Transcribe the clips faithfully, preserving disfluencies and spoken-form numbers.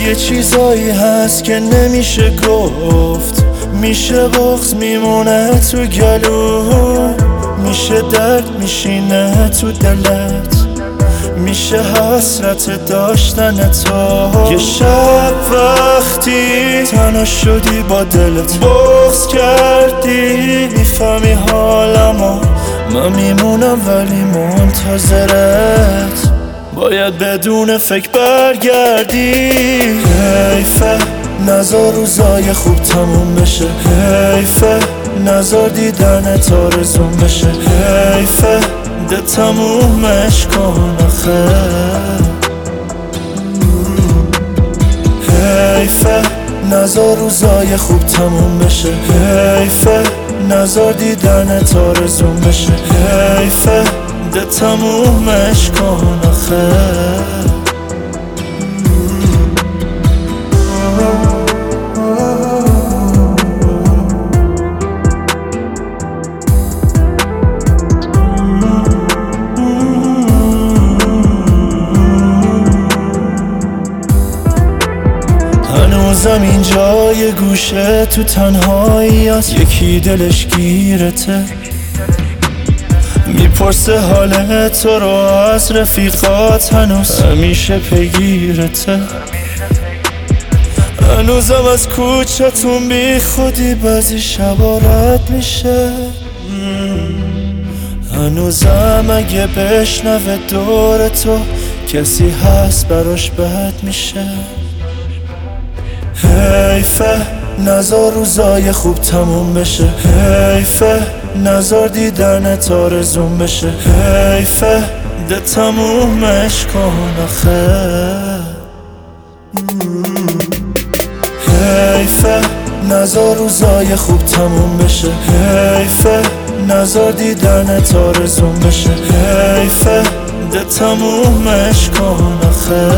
یه چیزایی هست که نمیشه گفت، میشه بغض میمونه تو گلو، میشه درد میشینه تو دلت، میشه حسرت داشتن تو. یه شب وقتی تنها شدی با دلت بغض کردی، میفهمی حالمو، من میمونم ولی منتظرت، باید بدون فکر برگردی. حیفه نزار روزای خوب تموم بشه، حیفه نزار دیدنت آرزوم بشه، حیفه ده تمومش کن آخه. حیفه نزار روزای خوب تموم بشه، حیفه نزار دیدنت آرزوم بشه، حیفه ده تمومش کن آخه. هنوزم اینجا یه گوشه تو تنهایی هست، یکی دلش گیرته، میپرسه حال تو رو از رفیقات، هنوز همیشه پیگیرته. هنوزم از کوچتون بی خودی بعضی شبا رد میشه، هنوزم اگه بشنوه دور تو کسی هست براش بد میشه. حیفه نزار روزای خوب تموم بشه، حیفه نزار دیدنت آرزوم بشه، حیفه ده تمومش کن آخه. حیفه نزار روزای خوب تموم بشه، حیفه نزار دیدنت آرزوم بشه، حیفه ده تمومش کن آخه.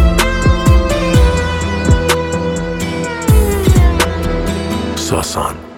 ساسان